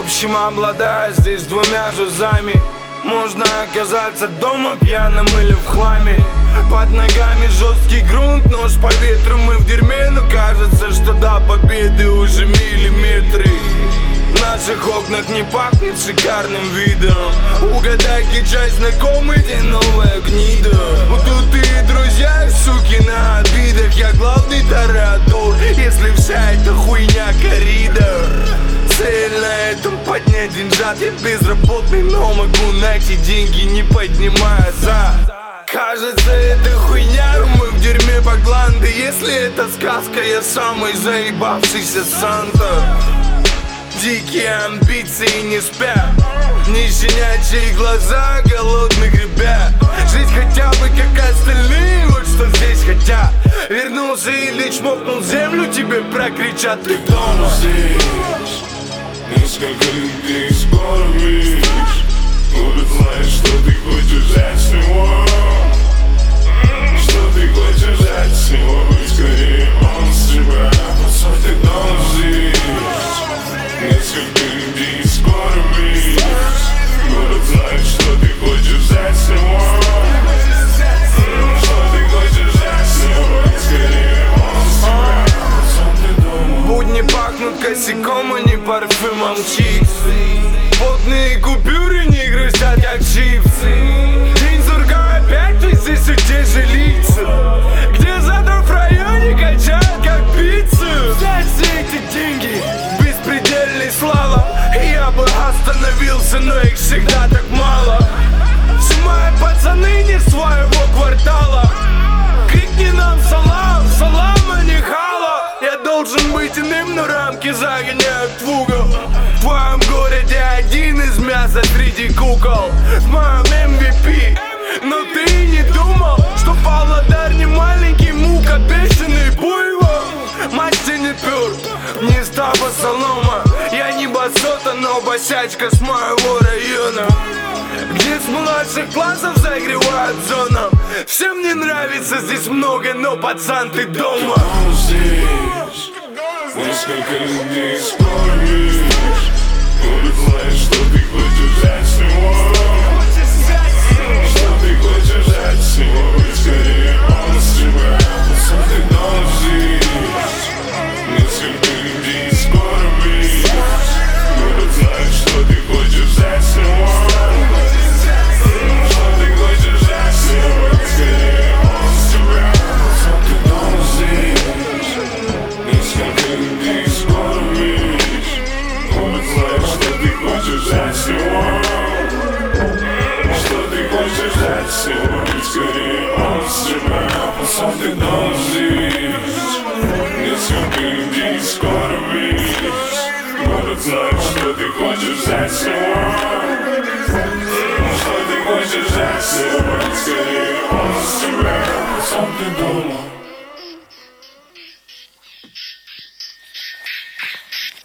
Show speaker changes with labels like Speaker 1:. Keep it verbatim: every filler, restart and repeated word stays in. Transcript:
Speaker 1: общем, обладая здесь двумя жузами, можно оказаться дома пьяным или в хламе. Под ногами жесткий грунт, нож по ветру, мы в дерьме, но кажется, что до победы уже миллиметры. В наших окнах не пахнет шикарным видом. Угадайте, часть знакомый, где новая гнида. Вот тут и друзья, суки, на обидах. Я главный тарадор, если вся эта хуйня коридор. Цель на этом поднять деньжат. Я безработный, но могу найти деньги, не поднимая зад. Кажется, это хуйня, мы в дерьме Багланды. Если это сказка, я самый заебавшийся Санта. Дикие амбиции не спят, не щенячьи глаза голодных ребят. Жизнь хотя бы как остальные, вот что здесь хотят. Вернулся или чмокнул землю, тебе прокричат: ты дома здесь.
Speaker 2: Несколько людей скоро видишь, будут знать, что ты хочешь от всего. Что ты хочешь от всего, и скорее он с тебя. По сути, дома здесь. Несколько людей скоро видишь, будут знать, что ты хочешь от всего. Что ты хочешь от всего, и скорее он с тебя. По сути, дома.
Speaker 1: Будни пахнут косяком, а не парфюмом чипсы. Потные купюры не грустят, как чипсы. День сурка опять, ты здесь все те же лица. Где завтра в районе качают, как пиццу. Взять все эти деньги, беспредельной слава. Я бы остановился, но их всегда так мало. Все мои пацаны не своего квартала. Крикни нам салам, салам, а не хала. Я должен быть иным, но рамки загоняют в угол. В твоем городе один из мяса среди кукол. В моем эм ви пи. Но ты не думал, что Павлодар не маленький мука, бешеный буйвол. Мастер не пёр, не стаба солома. Я не басота, но босячка с моего района, где с младших классов загревают зоном. Всем не нравится здесь много, но пацан, ты дома.
Speaker 2: Здесь несколько людей скоро видишь, будут знать, что ты хочешь от всего. Что ты хочешь от всего, и скорее он с тебя. По сути, дома здесь. Несколько людей скоро видишь, будут знать, что ты хочешь от всего. Что ты хочешь от всего, и скорее он с тебя. По сути, дома здесь. Несколько людей скоро видишь, будут знать, что ты хочешь от всего. Что ты хочешь от всего, и скорее он с тебя. По сути, дома здесь. Несколько людей скоро видишь, будут знать, что ты хочешь от всего. Что ты хочешь от всего.